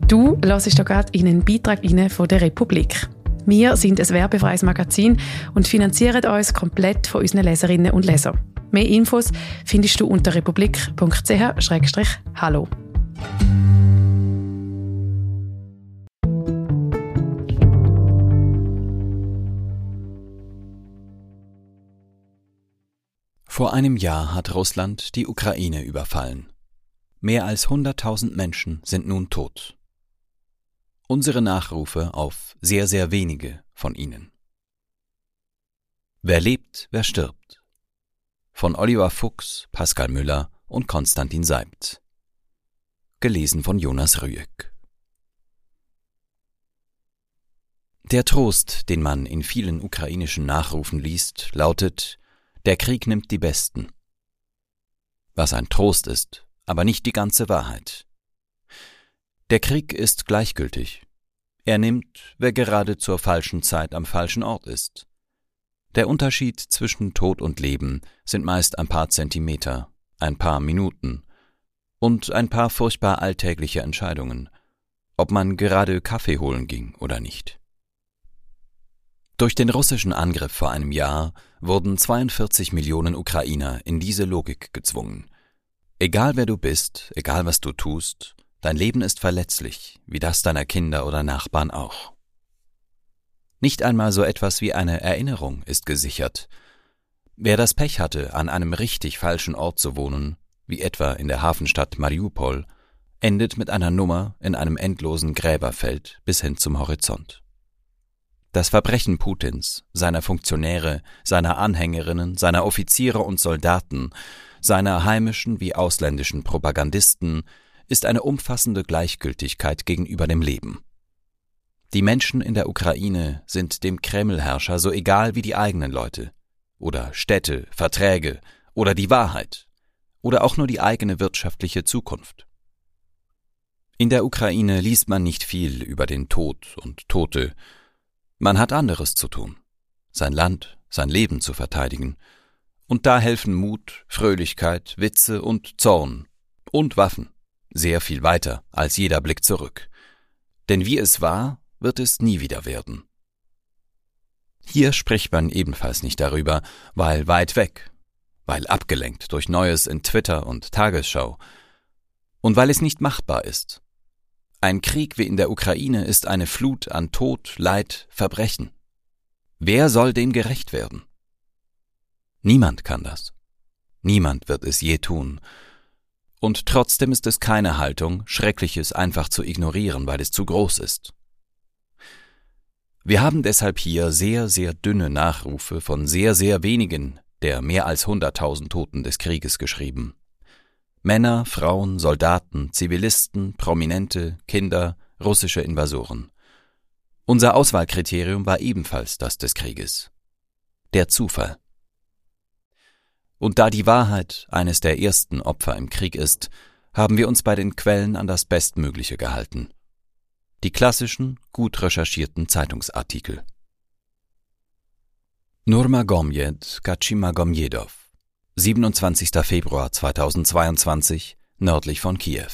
Du hörst hier gerade in einen Beitrag von der Republik. Wir sind ein werbefreies Magazin und finanzieren uns komplett von unseren Leserinnen und Lesern. Mehr Infos findest du unter republik.ch/hallo. Vor einem Jahr hat Russland die Ukraine überfallen. Mehr als 100.000 Menschen sind nun tot. Unsere Nachrufe auf sehr, sehr wenige von ihnen. Wer lebt, wer stirbt. Von Oliver Fuchs, Pascal Müller und Konstantin Seibt. Gelesen von Jonas Rüegg. Der Trost, den man in vielen ukrainischen Nachrufen liest, lautet: Der Krieg nimmt die Besten. Was ein Trost ist, aber nicht die ganze Wahrheit. Der Krieg ist gleichgültig. Er nimmt, wer gerade zur falschen Zeit am falschen Ort ist. Der Unterschied zwischen Tod und Leben sind meist ein paar Zentimeter, ein paar Minuten und ein paar furchtbar alltägliche Entscheidungen, ob man gerade Kaffee holen ging oder nicht. Durch den russischen Angriff vor einem Jahr wurden 42 Millionen Ukrainer in diese Logik gezwungen. Egal wer du bist, egal was du tust, dein Leben ist verletzlich, wie das deiner Kinder oder Nachbarn auch. Nicht einmal so etwas wie eine Erinnerung ist gesichert. Wer das Pech hatte, an einem richtig falschen Ort zu wohnen, wie etwa in der Hafenstadt Mariupol, endet mit einer Nummer in einem endlosen Gräberfeld bis hin zum Horizont. Das Verbrechen Putins, seiner Funktionäre, seiner Anhängerinnen, seiner Offiziere und Soldaten, seiner heimischen wie ausländischen Propagandisten ist eine umfassende Gleichgültigkeit gegenüber dem Leben. Die Menschen in der Ukraine sind dem Kreml-Herrscher so egal wie die eigenen Leute oder Städte, Verträge oder die Wahrheit oder auch nur die eigene wirtschaftliche Zukunft. In der Ukraine liest man nicht viel über den Tod und Tote. Man hat anderes zu tun, sein Land, sein Leben zu verteidigen. Und da helfen Mut, Fröhlichkeit, Witze und Zorn und Waffen sehr viel weiter als jeder Blick zurück. Denn wie es war, wird es nie wieder werden. Hier spricht man ebenfalls nicht darüber, weil weit weg, weil abgelenkt durch Neues in Twitter und Tagesschau und weil es nicht machbar ist. Ein Krieg wie in der Ukraine ist eine Flut an Tod, Leid, Verbrechen. Wer soll dem gerecht werden? Niemand kann das. Niemand wird es je tun. Und trotzdem ist es keine Haltung, Schreckliches einfach zu ignorieren, weil es zu groß ist. Wir haben deshalb hier sehr, sehr dünne Nachrufe von sehr, sehr wenigen der mehr als 100.000 Toten des Krieges geschrieben. Männer, Frauen, Soldaten, Zivilisten, Prominente, Kinder, russische Invasoren. Unser Auswahlkriterium war ebenfalls das des Krieges. Der Zufall. Und da die Wahrheit eines der ersten Opfer im Krieg ist, haben wir uns bei den Quellen an das Bestmögliche gehalten. Die klassischen, gut recherchierten Zeitungsartikel. Nurmagomjed Gachimagomjedow, 27. Februar 2022, nördlich von Kiew.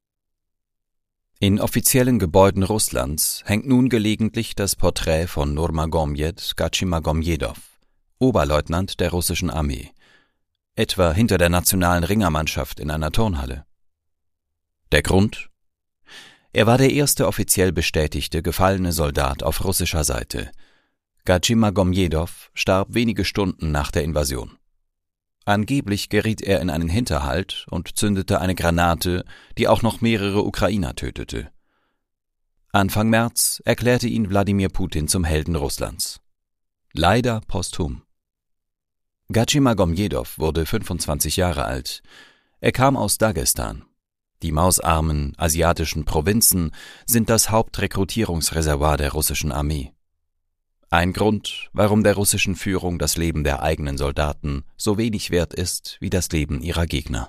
In offiziellen Gebäuden Russlands hängt nun gelegentlich das Porträt von Nurmagomjed Gachimagomjedow, Oberleutnant der russischen Armee, etwa hinter der nationalen Ringermannschaft in einer Turnhalle. Der Grund? Er war der erste offiziell bestätigte gefallene Soldat auf russischer Seite. Gachimagomjedow starb wenige Stunden nach der Invasion. Angeblich geriet er in einen Hinterhalt und zündete eine Granate, die auch noch mehrere Ukrainer tötete. Anfang März erklärte ihn Wladimir Putin zum Helden Russlands. Leider posthum. Gachimagomjedow wurde 25 Jahre alt. Er kam aus Dagestan. Die mausarmen asiatischen Provinzen sind das Hauptrekrutierungsreservoir der russischen Armee. Ein Grund, warum der russischen Führung das Leben der eigenen Soldaten so wenig wert ist wie das Leben ihrer Gegner.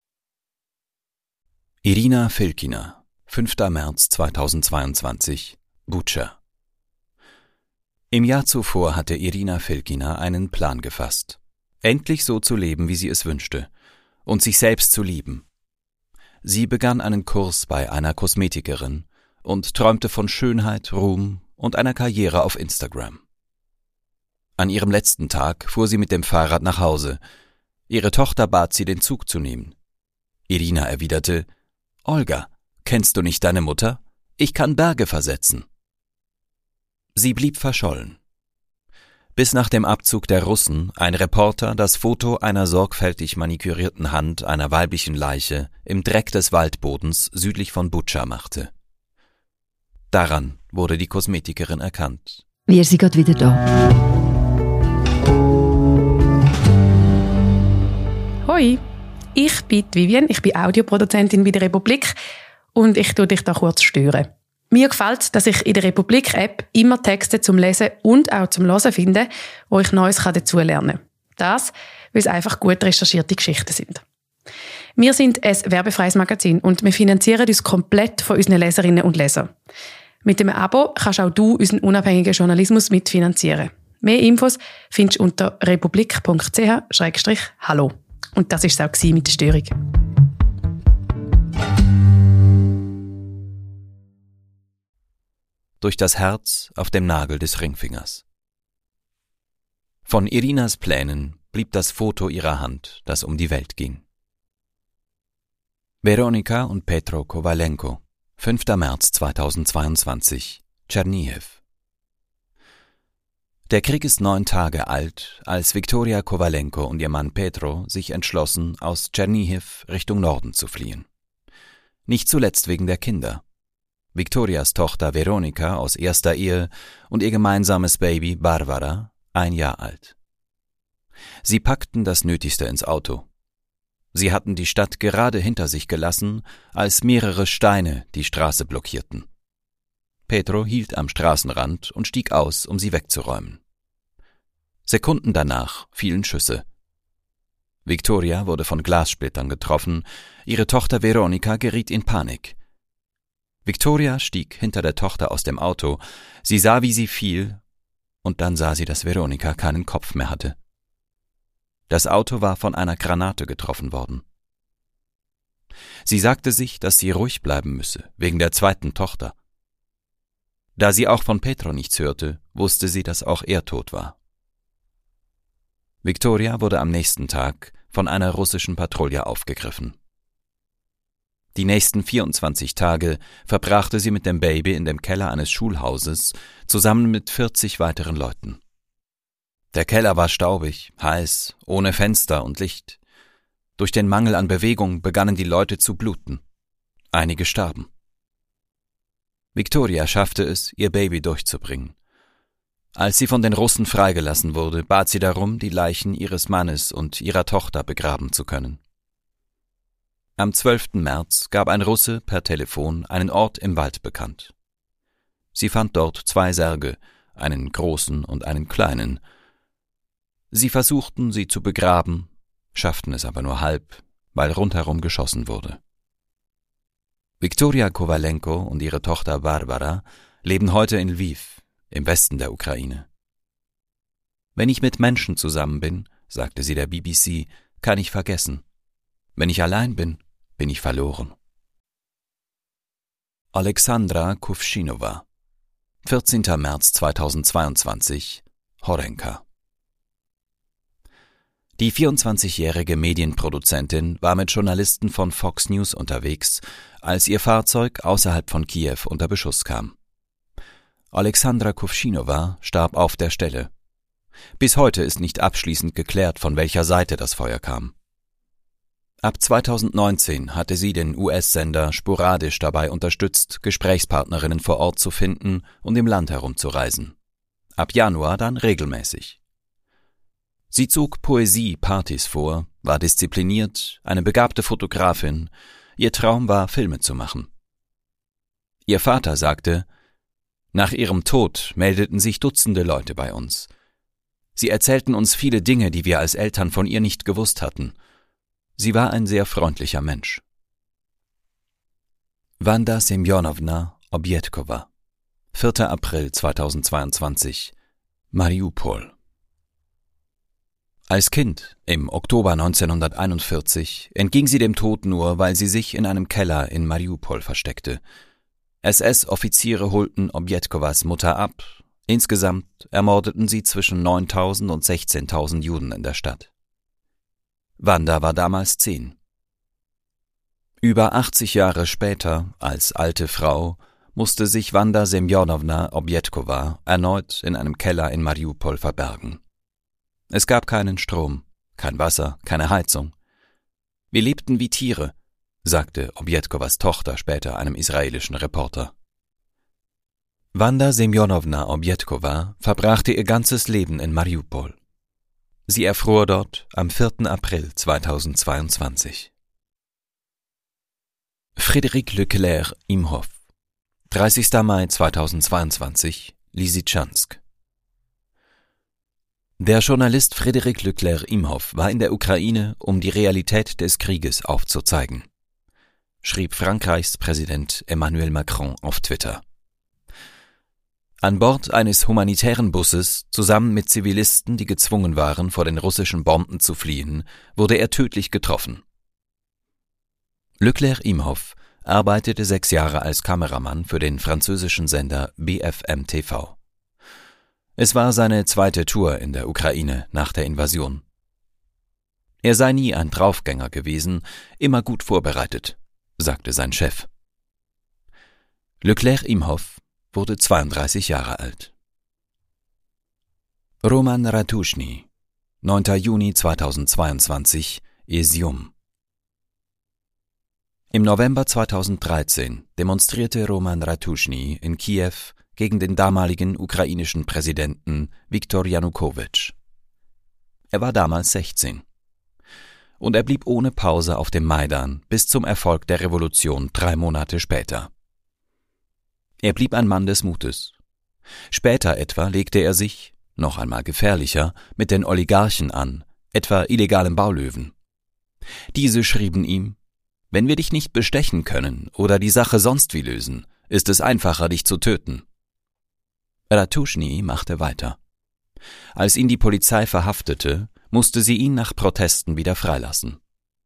Irina Filkina, 5. März 2022, Butscha. Im Jahr zuvor hatte Irina Filkina einen Plan gefasst. Endlich so zu leben, wie sie es wünschte, und sich selbst zu lieben. Sie begann einen Kurs bei einer Kosmetikerin und träumte von Schönheit, Ruhm und einer Karriere auf Instagram. An ihrem letzten Tag fuhr sie mit dem Fahrrad nach Hause. Ihre Tochter bat sie, den Zug zu nehmen. Irina erwiderte: »Olga, kennst du nicht deine Mutter? Ich kann Berge versetzen.« Sie blieb verschollen. Bis nach dem Abzug der Russen ein Reporter das Foto einer sorgfältig manikürierten Hand einer weiblichen Leiche im Dreck des Waldbodens südlich von Butscha machte. Daran wurde die Kosmetikerin erkannt. Wir sind gerade wieder da. Hoi, ich bin Vivian, ich bin Audioproduzentin bei der Republik und ich tue dich da kurz stören. Mir gefällt es, dass ich in der Republik-App immer Texte zum Lesen und auch zum Hören finde, wo ich Neues dazulernen kann. Das, weil es einfach gut recherchierte Geschichten sind. Wir sind ein werbefreies Magazin und wir finanzieren uns komplett von unseren Leserinnen und Lesern. Mit dem Abo kannst auch du unseren unabhängigen Journalismus mitfinanzieren. Mehr Infos findest du unter republik.ch/hallo. Und das war es auch mit der Störung. Durch das Herz auf dem Nagel des Ringfingers. Von Irinas Plänen blieb das Foto ihrer Hand, das um die Welt ging. Veronika und Petro Kowalenko, 5. März 2022, Tschernihiw. Der Krieg ist 9 Tage alt, als Viktoria Kowalenko und ihr Mann Petro sich entschlossen, aus Tschernihiw Richtung Norden zu fliehen. Nicht zuletzt wegen der Kinder. Viktorias Tochter Veronika aus erster Ehe und ihr gemeinsames Baby Barbara, 1 Jahr alt. Sie packten das Nötigste ins Auto. Sie hatten die Stadt gerade hinter sich gelassen, als mehrere Steine die Straße blockierten. Petro hielt am Straßenrand und stieg aus, um sie wegzuräumen. Sekunden danach fielen Schüsse. Viktoria wurde von Glassplittern getroffen, ihre Tochter Veronika geriet in Panik. Viktoria stieg hinter der Tochter aus dem Auto, sie sah, wie sie fiel, und dann sah sie, dass Veronika keinen Kopf mehr hatte. Das Auto war von einer Granate getroffen worden. Sie sagte sich, dass sie ruhig bleiben müsse, wegen der zweiten Tochter. Da sie auch von Petro nichts hörte, wusste sie, dass auch er tot war. Viktoria wurde am nächsten Tag von einer russischen Patrouille aufgegriffen. Die nächsten 24 Tage verbrachte sie mit dem Baby in dem Keller eines Schulhauses, zusammen mit 40 weiteren Leuten. Der Keller war staubig, heiß, ohne Fenster und Licht. Durch den Mangel an Bewegung begannen die Leute zu bluten. Einige starben. Viktoria schaffte es, ihr Baby durchzubringen. Als sie von den Russen freigelassen wurde, bat sie darum, die Leichen ihres Mannes und ihrer Tochter begraben zu können. Am 12. März gab ein Russe per Telefon einen Ort im Wald bekannt. Sie fand dort 2 Särge, einen großen und einen kleinen. Sie versuchten, sie zu begraben, schafften es aber nur halb, weil rundherum geschossen wurde. Viktoria Kowalenko und ihre Tochter Barbara leben heute in Lviv, im Westen der Ukraine. Wenn ich mit Menschen zusammen bin, sagte sie der BBC, kann ich vergessen. Wenn ich allein bin, bin ich verloren. Alexandra Kuvshinova, 14. März 2022, Horenka. Die 24-jährige Medienproduzentin war mit Journalisten von Fox News unterwegs, als ihr Fahrzeug außerhalb von Kiew unter Beschuss kam. Alexandra Kuvshinova starb auf der Stelle. Bis heute ist nicht abschließend geklärt, von welcher Seite das Feuer kam. Ab 2019 hatte sie den US-Sender sporadisch dabei unterstützt, Gesprächspartnerinnen vor Ort zu finden und im Land herumzureisen. Ab Januar dann regelmäßig. Sie zog Poesie-Partys vor, war diszipliniert, eine begabte Fotografin. Ihr Traum war, Filme zu machen. Ihr Vater sagte: Nach ihrem Tod meldeten sich Dutzende Leute bei uns. Sie erzählten uns viele Dinge, die wir als Eltern von ihr nicht gewusst hatten. Sie war ein sehr freundlicher Mensch. Wanda Semjonowna Objedkowa, 4. April 2022, Mariupol. Als Kind, im Oktober 1941, entging sie dem Tod nur, weil sie sich in einem Keller in Mariupol versteckte. SS-Offiziere holten Objedkowas Mutter ab. Insgesamt ermordeten sie zwischen 9.000 und 16.000 Juden in der Stadt. Wanda war damals 10. Über 80 Jahre später, als alte Frau, musste sich Wanda Semjonowna Objedkowa erneut in einem Keller in Mariupol verbergen. Es gab keinen Strom, kein Wasser, keine Heizung. Wir lebten wie Tiere, sagte Objedkowas Tochter später einem israelischen Reporter. Wanda Semjonowna Objedkowa verbrachte ihr ganzes Leben in Mariupol. Sie erfror dort am 4. April 2022. Frédéric Leclerc Imhoff, 30. Mai 2022, Lysychansk. Der Journalist Frédéric Leclerc Imhoff war in der Ukraine, um die Realität des Krieges aufzuzeigen, schrieb Frankreichs Präsident Emmanuel Macron auf Twitter. An Bord eines humanitären Busses, zusammen mit Zivilisten, die gezwungen waren, vor den russischen Bomben zu fliehen, wurde er tödlich getroffen. Leclerc Imhoff arbeitete 6 Jahre als Kameramann für den französischen Sender BFM TV. Es war seine 2. Tour in der Ukraine nach der Invasion. Er sei nie ein Draufgänger gewesen, immer gut vorbereitet, sagte sein Chef. Leclerc Imhoff wurde 32 Jahre alt. Roman Ratuschny, 9. Juni 2022, Izium. Im November 2013 demonstrierte Roman Ratuschny in Kiew gegen den damaligen ukrainischen Präsidenten Viktor Janukowitsch. Er war damals 16. Und er blieb ohne Pause auf dem Maidan bis zum Erfolg der Revolution 3 Monate später. Er blieb ein Mann des Mutes. Später etwa legte er sich, noch einmal gefährlicher, mit den Oligarchen an, etwa illegalen Baulöwen. Diese schrieben ihm: Wenn wir dich nicht bestechen können oder die Sache sonst wie lösen, ist es einfacher, dich zu töten. Ratuschny machte weiter. Als ihn die Polizei verhaftete, musste sie ihn nach Protesten wieder freilassen.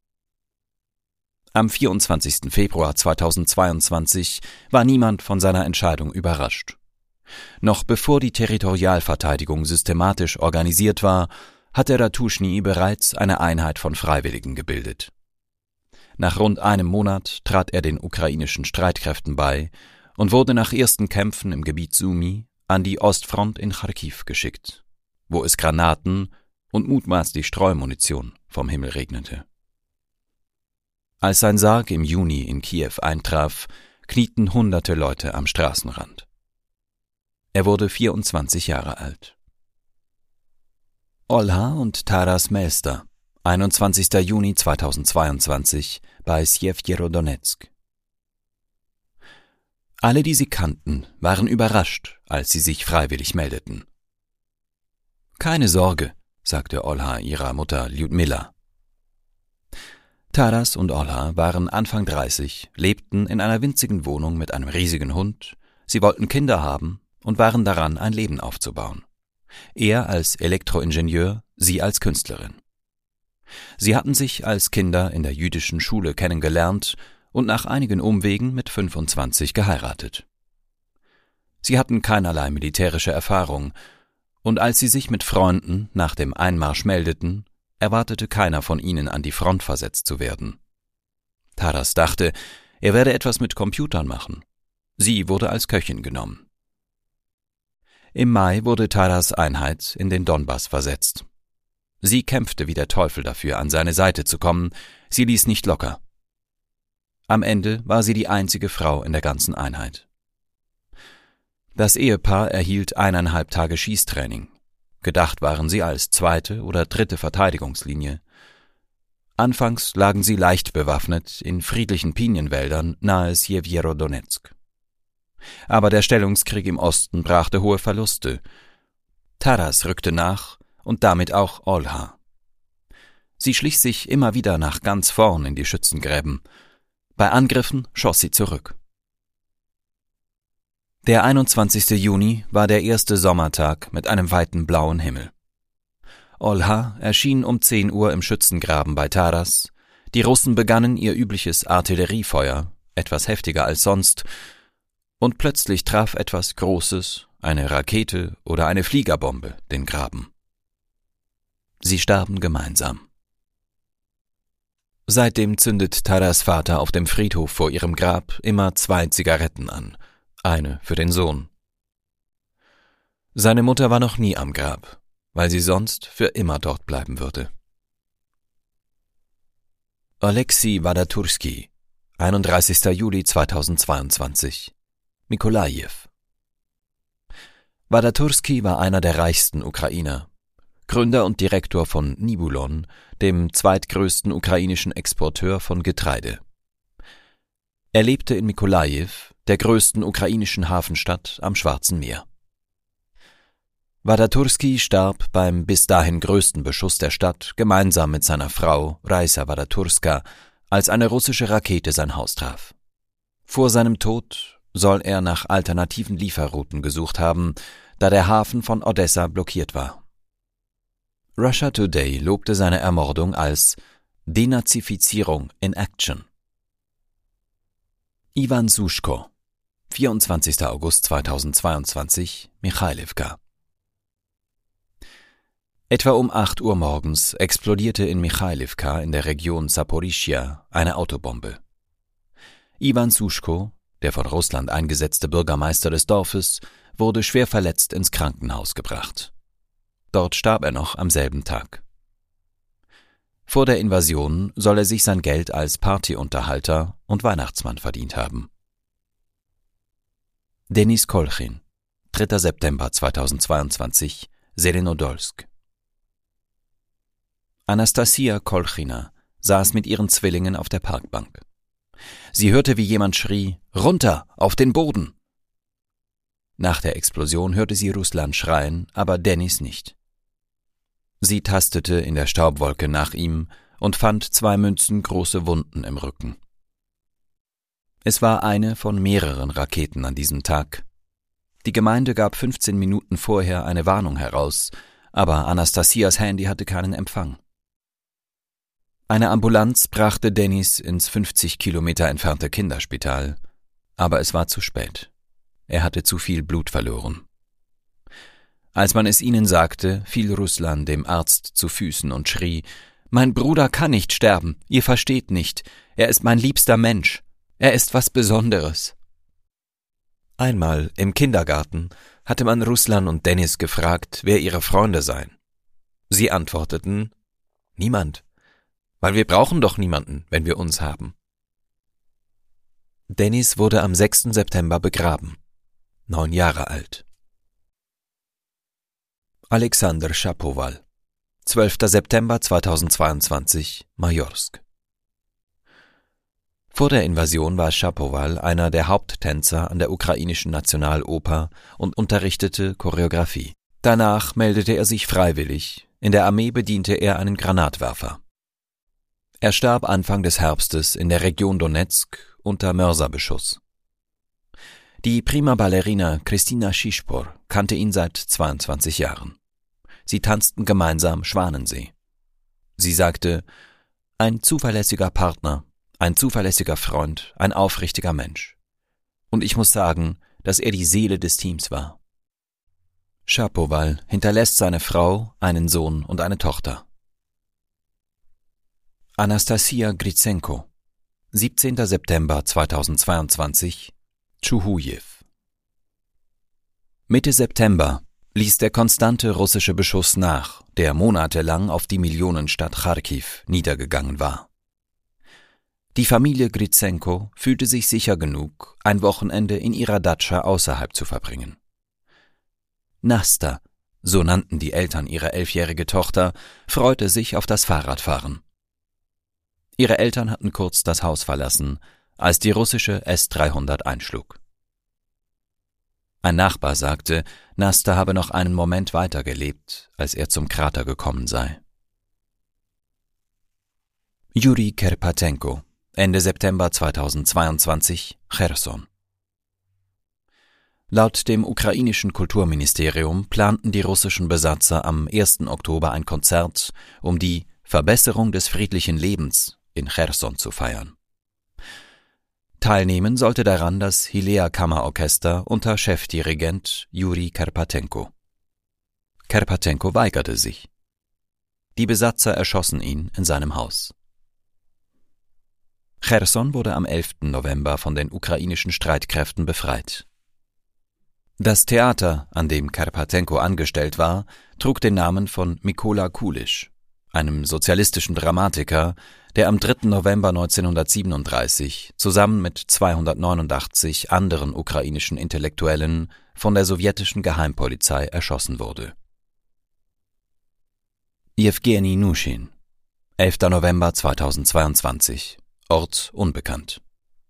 Am 24. Februar 2022 war niemand von seiner Entscheidung überrascht. Noch bevor die Territorialverteidigung systematisch organisiert war, hatte Ratuschny bereits eine Einheit von Freiwilligen gebildet. Nach rund einem Monat trat er den ukrainischen Streitkräften bei und wurde nach ersten Kämpfen im Gebiet Sumy an die Ostfront in Charkiw geschickt, wo es Granaten und mutmaßlich Streumunition vom Himmel regnete. Als sein Sarg im Juni in Kiew eintraf, knieten hunderte Leute am Straßenrand. Er wurde 24 Jahre alt. Olha und Taras Mester, 21. Juni 2022, bei Sjewjerodonezk. Alle, die sie kannten, waren überrascht, als sie sich freiwillig meldeten. »Keine Sorge«, sagte Olha ihrer Mutter Lyudmila. Taras und Olha waren Anfang 30, lebten in einer winzigen Wohnung mit einem riesigen Hund, sie wollten Kinder haben und waren daran, ein Leben aufzubauen. Er als Elektroingenieur, sie als Künstlerin. Sie hatten sich als Kinder in der jüdischen Schule kennengelernt und nach einigen Umwegen mit 25 geheiratet. Sie hatten keinerlei militärische Erfahrung, und als sie sich mit Freunden nach dem Einmarsch meldeten, erwartete keiner von ihnen, an die Front versetzt zu werden. Taras dachte, er werde etwas mit Computern machen. Sie wurde als Köchin genommen. Im Mai wurde Taras Einheit in den Donbass versetzt. Sie kämpfte wie der Teufel dafür, an seine Seite zu kommen, sie ließ nicht locker. Am Ende war sie die einzige Frau in der ganzen Einheit. Das Ehepaar erhielt 1,5 Tage Schießtraining. Gedacht waren sie als 2. oder 3. Verteidigungslinie. Anfangs lagen sie leicht bewaffnet in friedlichen Pinienwäldern nahe Sjewjerodonezk. Aber der Stellungskrieg im Osten brachte hohe Verluste. Taras rückte nach und damit auch Olha. Sie schlich sich immer wieder nach ganz vorn in die Schützengräben. Bei Angriffen schoss sie zurück. Der 21. Juni war der erste Sommertag mit einem weiten blauen Himmel. Olha erschien um 10 Uhr im Schützengraben bei Taras. Die Russen begannen ihr übliches Artilleriefeuer, etwas heftiger als sonst, Und plötzlich traf etwas Großes, eine Rakete oder eine Fliegerbombe, den Graben. Sie starben gemeinsam. Seitdem zündet Taras Vater auf dem Friedhof vor ihrem Grab immer 2 Zigaretten an, eine für den Sohn. Seine Mutter war noch nie am Grab, weil sie sonst für immer dort bleiben würde. Oleksiy Wadaturski, 31. Juli 2022, Mykolajiw. Wadaturski war einer der reichsten Ukrainer, Gründer und Direktor von Nibulon, dem zweitgrößten ukrainischen Exporteur von Getreide. Er lebte in Mykolajiw, der größten ukrainischen Hafenstadt am Schwarzen Meer. Wadaturski starb beim bis dahin größten Beschuss der Stadt gemeinsam mit seiner Frau Raisa Wadaturska, als eine russische Rakete sein Haus traf. Vor seinem Tod soll er nach alternativen Lieferrouten gesucht haben, da der Hafen von Odessa blockiert war. Russia Today lobte seine Ermordung als Denazifizierung in Action. Iwan Suschko, 24. August 2022, Michailivka. Etwa um 8 Uhr morgens explodierte in Michailivka in der Region Saporischschja eine Autobombe. Iwan Suschko, der von Russland eingesetzte Bürgermeister des Dorfes, wurde schwer verletzt ins Krankenhaus gebracht. Dort starb er noch am selben Tag. Vor der Invasion soll er sich sein Geld als Partyunterhalter und Weihnachtsmann verdient haben. Denis Kolchin, 3. September 2022, Selenodolsk. Anastasia Kolchina saß mit ihren Zwillingen auf der Parkbank. Sie hörte, wie jemand schrie: »Runter, auf den Boden!« Nach der Explosion hörte sie Ruslan schreien, aber Denis nicht. Sie tastete in der Staubwolke nach ihm und fand 2 münzengroße Wunden im Rücken. Es war eine von mehreren Raketen an diesem Tag. Die Gemeinde gab 15 Minuten vorher eine Warnung heraus, aber Anastasias Handy hatte keinen Empfang. Eine Ambulanz brachte Denis ins 50 Kilometer entfernte Kinderspital, aber es war zu spät. Er hatte zu viel Blut verloren. Als man es ihnen sagte, fiel Ruslan dem Arzt zu Füßen und schrie: »Mein Bruder kann nicht sterben, ihr versteht nicht. Er ist mein liebster Mensch. Er ist was Besonderes.« Einmal im Kindergarten hatte man Ruslan und Denis gefragt, wer ihre Freunde seien. Sie antworteten: »Niemand, weil wir brauchen doch niemanden, wenn wir uns haben.« Denis wurde am 6. September begraben, 9 Jahre alt. Alexander Schapowal, 12. September 2022, Majorsk. Vor der Invasion war Schapowal einer der Haupttänzer an der ukrainischen Nationaloper und unterrichtete Choreografie. Danach meldete er sich freiwillig, in der Armee bediente er einen Granatwerfer. Er starb Anfang des Herbstes in der Region Donezk unter Mörserbeschuss. Die Prima Ballerina Kristina Schischpor kannte ihn seit 22 Jahren. Sie tanzten gemeinsam Schwanensee. Sie sagte: »Ein zuverlässiger Partner, ein zuverlässiger Freund, ein aufrichtiger Mensch. Und ich muss sagen, dass er die Seele des Teams war.« Schapowal hinterlässt seine Frau, einen Sohn und eine Tochter. Anastasia Gritsenko, 17. September 2022, Tschuhujew. Mitte September ließ der konstante russische Beschuss nach, der monatelang auf die Millionenstadt Charkiw niedergegangen war. Die Familie Gritsenko fühlte sich sicher genug, ein Wochenende in ihrer Datscha außerhalb zu verbringen. Nasta, so nannten die Eltern ihre 11-jährige Tochter, freute sich auf das Fahrradfahren. Ihre Eltern hatten kurz das Haus verlassen, als die russische S-300 einschlug. Ein Nachbar sagte, Nasta habe noch einen Moment weiter gelebt, als er zum Krater gekommen sei. Juri Kerpatenko, Ende September 2022, Cherson. Laut dem ukrainischen Kulturministerium planten die russischen Besatzer am 1. Oktober ein Konzert, um die Verbesserung des friedlichen Lebens in Cherson zu feiern. Teilnehmen sollte daran das Hilea-Kammerorchester unter Chefdirigent Juri Karpatenko. Karpatenko weigerte sich. Die Besatzer erschossen ihn in seinem Haus. Cherson wurde am 11. November von den ukrainischen Streitkräften befreit. Das Theater, an dem Karpatenko angestellt war, trug den Namen von Mykola Kulisch, einem sozialistischen Dramatiker, der am 3. November 1937 zusammen mit 289 anderen ukrainischen Intellektuellen von der sowjetischen Geheimpolizei erschossen wurde. Jewgeni Nuschin, 11. November 2022, Ort unbekannt.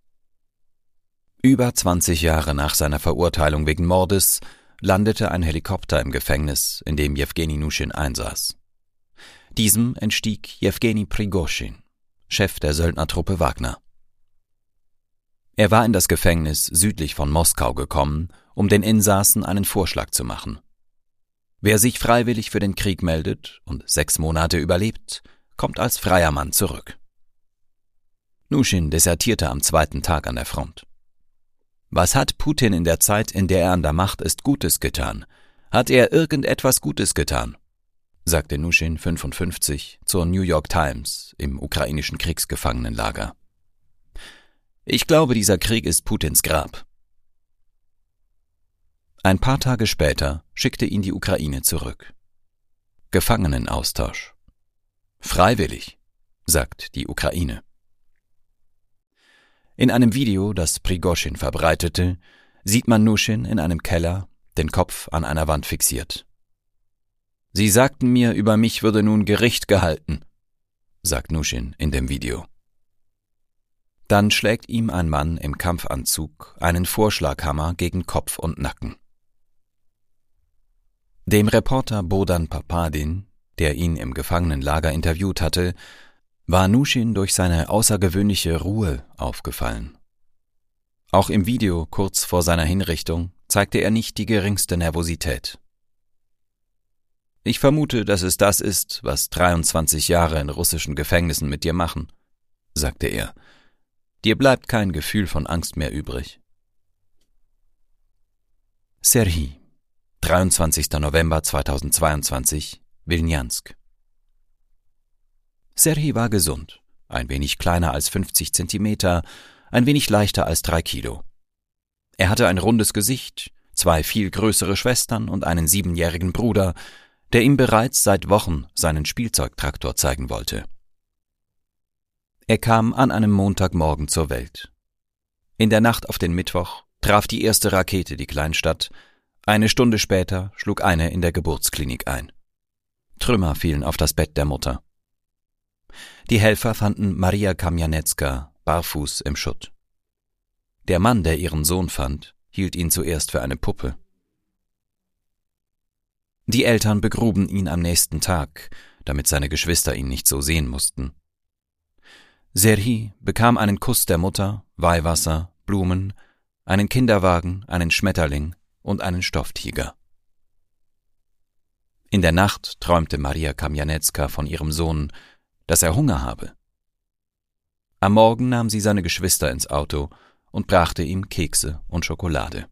Über 20 Jahre nach seiner Verurteilung wegen Mordes landete ein Helikopter im Gefängnis, in dem Jewgeni Nuschin einsaß. Diesem entstieg Jewgeni Prigoschin, Chef der Söldnertruppe Wagner. Er war in das Gefängnis südlich von Moskau gekommen, um den Insassen einen Vorschlag zu machen. Wer sich freiwillig für den Krieg meldet und 6 Monate überlebt, kommt als freier Mann zurück. Nuschin desertierte am 2. Tag an der Front. Was hat Putin in der Zeit, in der er an der Macht ist, Gutes getan? Hat er irgendetwas Gutes getan? Sagte Nuschin 55 zur New York Times im ukrainischen Kriegsgefangenenlager. Ich glaube, dieser Krieg ist Putins Grab. Ein paar Tage später schickte ihn die Ukraine zurück. Gefangenenaustausch. Freiwillig, sagt die Ukraine. In einem Video, das Prigoschin verbreitete, sieht man Nuschin in einem Keller, den Kopf an einer Wand fixiert. Sie sagten mir, über mich würde nun Gericht gehalten, sagt Nuschin in dem Video. Dann schlägt ihm ein Mann im Kampfanzug einen Vorschlaghammer gegen Kopf und Nacken. Dem Reporter Bohdan Papadin, der ihn im Gefangenenlager interviewt hatte, war Nuschin durch seine außergewöhnliche Ruhe aufgefallen. Auch im Video kurz vor seiner Hinrichtung zeigte er nicht die geringste Nervosität. Ich vermute, dass es das ist, was 23 Jahre in russischen Gefängnissen mit dir machen, sagte er. Dir bleibt kein Gefühl von Angst mehr übrig. Serhij, 23. November 2022, Wilnjansk. Serhij war gesund, ein wenig kleiner als 50 Zentimeter, ein wenig leichter als 3 Kilo. Er hatte ein rundes Gesicht, 2 viel größere Schwestern und einen 7-jährigen Bruder, der ihm bereits seit Wochen seinen Spielzeugtraktor zeigen wollte. Er kam an einem Montagmorgen zur Welt. In der Nacht auf den Mittwoch traf die erste Rakete die Kleinstadt, eine Stunde später schlug eine in der Geburtsklinik ein. Trümmer fielen auf das Bett der Mutter. Die Helfer fanden Maria Kamjanecka barfuß im Schutt. Der Mann, der ihren Sohn fand, hielt ihn zuerst für eine Puppe. Die Eltern begruben ihn am nächsten Tag, damit seine Geschwister ihn nicht so sehen mussten. Serhij bekam einen Kuss der Mutter, Weihwasser, Blumen, einen Kinderwagen, einen Schmetterling und einen Stofftiger. In der Nacht träumte Maria Kamjanecka von ihrem Sohn, dass er Hunger habe. Am Morgen nahm sie seine Geschwister ins Auto und brachte ihm Kekse und Schokolade.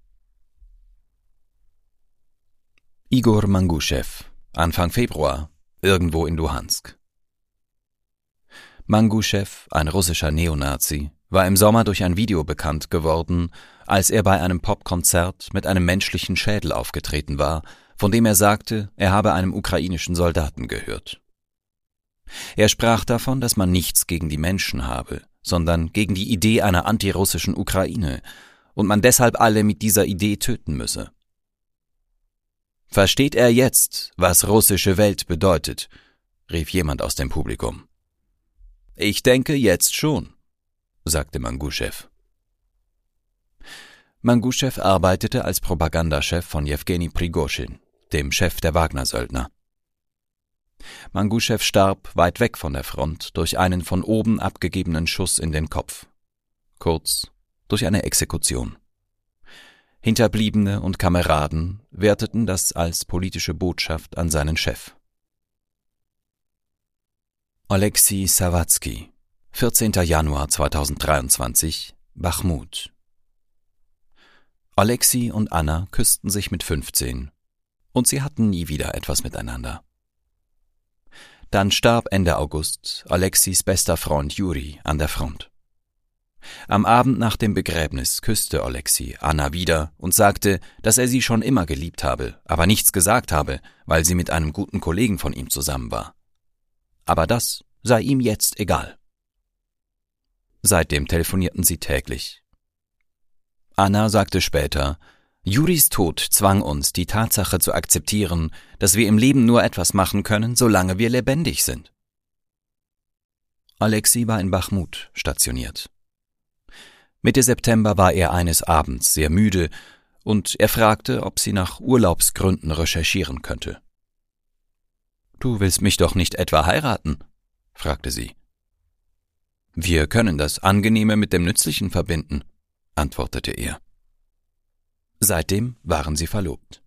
Igor Manguschew, Anfang Februar, irgendwo in Luhansk. Manguschew, ein russischer Neonazi, war im Sommer durch ein Video bekannt geworden, als er bei einem Popkonzert mit einem menschlichen Schädel aufgetreten war, von dem er sagte, er habe einem ukrainischen Soldaten gehört. Er sprach davon, dass man nichts gegen die Menschen habe, sondern gegen die Idee einer antirussischen Ukraine und man deshalb alle mit dieser Idee töten müsse. »Versteht er jetzt, was russische Welt bedeutet?« rief jemand aus dem Publikum. »Ich denke jetzt schon«, sagte Manguschew. Manguschew arbeitete als Propagandachef von Jewgeni Prigoschin, dem Chef der Wagner-Söldner. Manguschew starb weit weg von der Front durch einen von oben abgegebenen Schuss in den Kopf. Kurz, durch eine Exekution. Hinterbliebene und Kameraden werteten das als politische Botschaft an seinen Chef. Oleksij Sawatzki, 14. Januar 2023, Bachmut. Alexei und Anna küssten sich mit 15 und sie hatten nie wieder etwas miteinander. Dann starb Ende August Alexeis bester Freund Juri an der Front. Am Abend nach dem Begräbnis küsste Alexei Anna wieder und sagte, dass er sie schon immer geliebt habe, aber nichts gesagt habe, weil sie mit einem guten Kollegen von ihm zusammen war. Aber das sei ihm jetzt egal. Seitdem telefonierten sie täglich. Anna sagte später, Juris Tod zwang uns, die Tatsache zu akzeptieren, dass wir im Leben nur etwas machen können, solange wir lebendig sind. Alexei war in Bachmut stationiert. Mitte September war er eines Abends sehr müde und er fragte, ob sie nach Urlaubsgründen recherchieren könnte. »Du willst mich doch nicht etwa heiraten?« fragte sie. »Wir können das Angenehme mit dem Nützlichen verbinden«, antwortete er. Seitdem waren sie verlobt.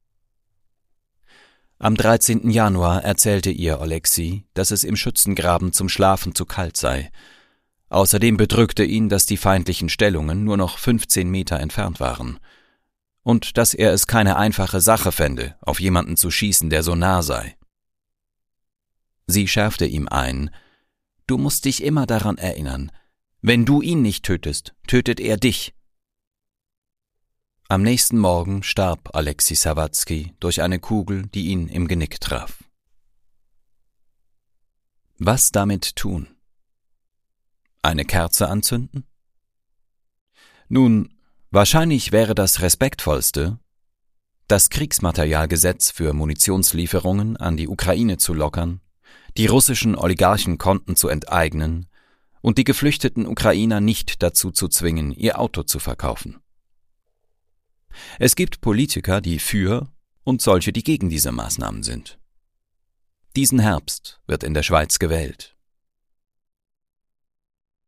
Am 13. Januar erzählte ihr Alexei, dass es im Schützengraben zum Schlafen zu kalt sei. Außerdem bedrückte ihn, dass die feindlichen Stellungen nur noch 15 Meter entfernt waren und dass er es keine einfache Sache fände, auf jemanden zu schießen, der so nah sei. Sie schärfte ihm ein, »Du musst dich immer daran erinnern, wenn du ihn nicht tötest, tötet er dich.« Am nächsten Morgen starb Alexei Sawatzki durch eine Kugel, die ihn im Genick traf. Was damit tun? Eine Kerze anzünden? Nun, wahrscheinlich wäre das Respektvollste, das Kriegsmaterialgesetz für Munitionslieferungen an die Ukraine zu lockern, die russischen Oligarchenkonten zu enteignen und die geflüchteten Ukrainer nicht dazu zu zwingen, ihr Auto zu verkaufen. Es gibt Politiker, die für und solche, die gegen diese Maßnahmen sind. Diesen Herbst wird in der Schweiz gewählt.